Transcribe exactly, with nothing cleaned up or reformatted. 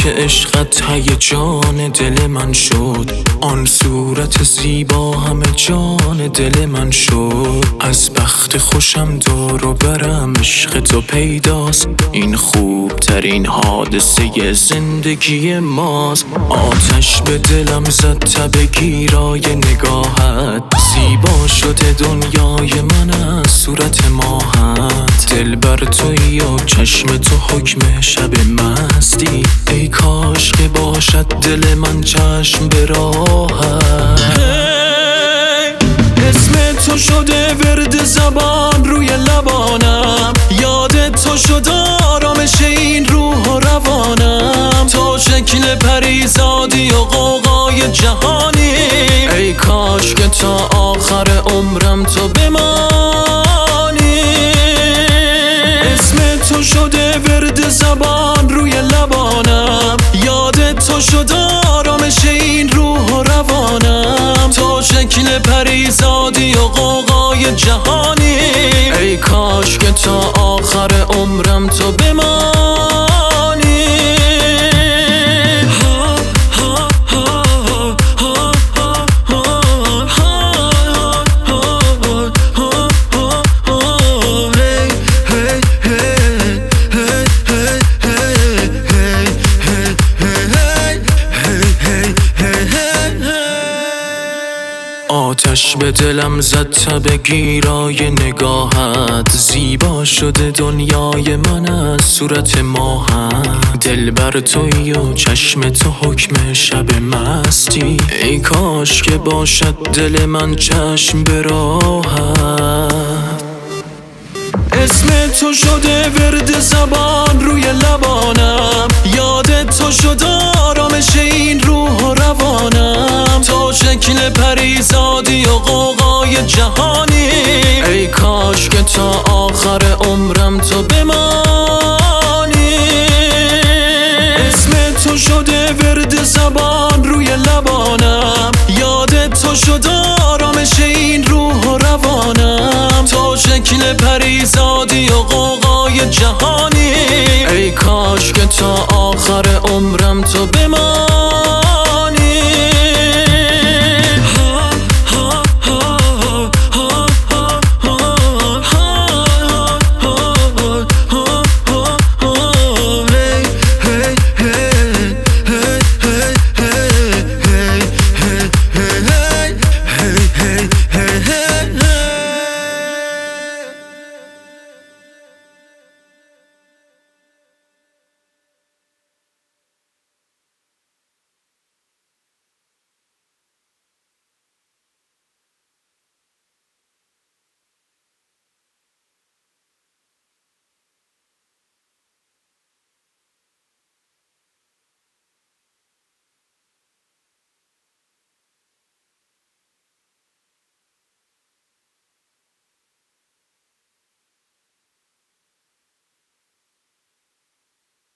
که عشقت هیجان دل من شد، آن صورت زیبا همه جان دل من شد. از بخت خوشم دور و برم عشق تو پیداست، این خوب ترین حادثه زندگی ماست. آتش به دلم زد تب گیرای نگاهت، زیبا شده دنیای من از صورت ماهت. دل بر تویی و چشم تو حکم شب مستی، ای کاش که باشد دل من چشم به راحت. اسم تو شده ورد زبان روی لبانم، یاد تو شد آرامش این روح و روانم. تو شکل پریزادی و غوغای جهانی، ای کاش که تا آخر عمرم تو بمانی. اسم تو شده ورد زبان روی لبانم، یاد تو شد آرامش این روح و روانم. تو شکل پریزادی و غوغای جهانی، ای کاش که تا آخر عمرم تو بمانی. آتش به دلم زد تب گیرای نگاهت، زیبا شده دنیای من از صورت ماهت. دل بر تویی و چشم تو حکم شب مستی، ای کاش که باشد دل من چشم به راحت. اسم تو شده ورد زبان روی لبانم، یاد تو شد آرامش این روح و روانم. تو شکل پریزادی و غوغای جهانی، ای کاش که تا آخر عمرم تو بمانی. اسم تو شده ورد زبان روی لبانم، یاد تو شد آرامش این روح و روانم. تو شکل پریزادی و غوغای جهانی، ای کاش که تا آخر عمرم تو بمانی.